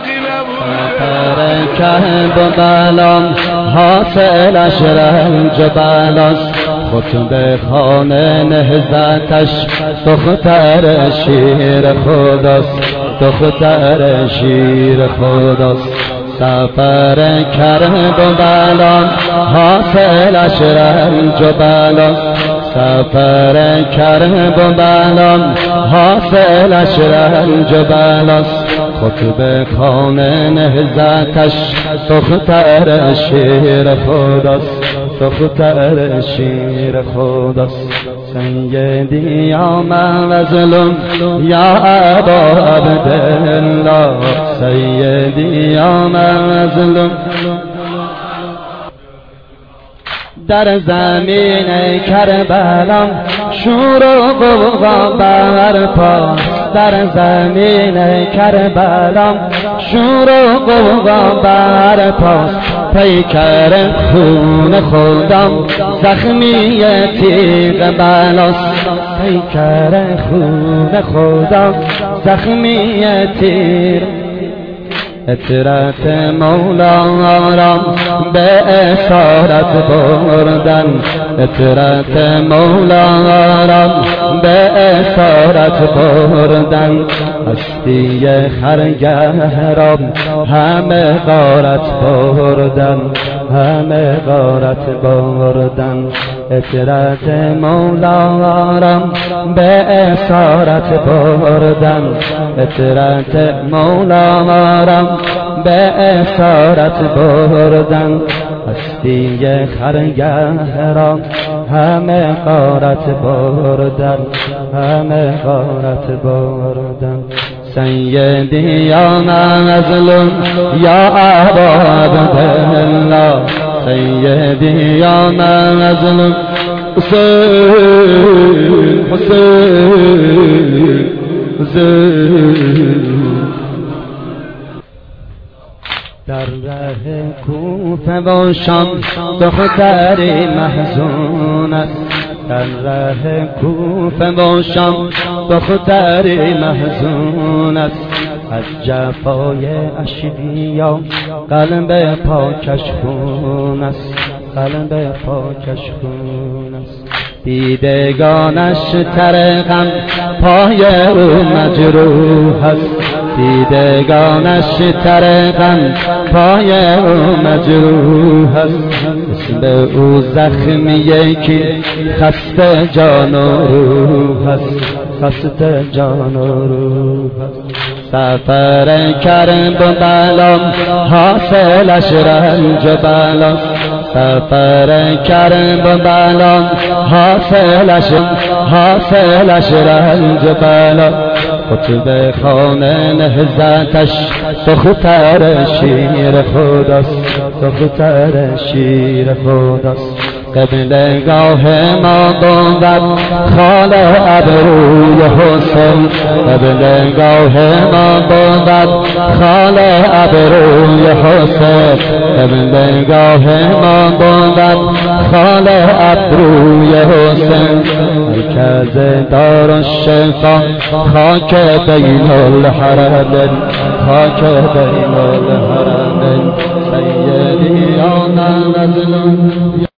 سفر کربلان حاصلش رنج و بلاست، خطبه خانه نهضتش دختر شیر خداست، دختر شیر خداست. سفر کربلان حاصلش رنج و بلاست، سفر کربلان حاصلش رنج و بلاست، خطبه خانه نهضتش دختر شیر خداست، دختر شیر خداست. سیدی یا مظلوم یا ابا عبدالله، سیدی یا مظلوم در زمین کربلا شور و غوغا برپاست، در زمین کربلا شور و غوغا برپاست. پیکر خون خودم زخمی تیغ بلاست، پیکر خون خودم زخمی تیغ. اطرت مولا را به اسارت بردن، اطرت مولا را به اسارت بردن. هستی خرگه را همه غارت بردن، همه غارت بردن. اطرت مولا را به اسارت بردن، اطرت مولا را به اسارت بردن. هستی خرگه را همه غارت بردن، همه غارت بردن. سیدی یا مظلوم یا ابا عبدالله، سیدی یا مظلوم حسین حسین حسین. در ره کوفه و شام دختری محزون است، در ره کوفه و شام دختری محزون است. از جفای اشقیا قلب پاکش خون است، قلب پاکش خون است. دیدگانش ترغم پای او مجروح است، دیدگانش ترغم پای او مجروح است. اسم او زخمیه که خسته جان و روح است، خسته جان و روح است. سفر کربلا حاصلش رنج و بلاست، سفر کربلا حاصلش رنج و بلاست. خطبه خانه نهضتش دختر شیر خداست، دختر شیر خداست. قبلگاه ما بود خال ابروی حسین، قبلگاه ما بود خال ابروی حسین، قبلگاه ما بود خال ابروی حسین. مرکز دار الشفا خاک بین الحرمین، خاک بین الحرمین. سیدی یا مظلوم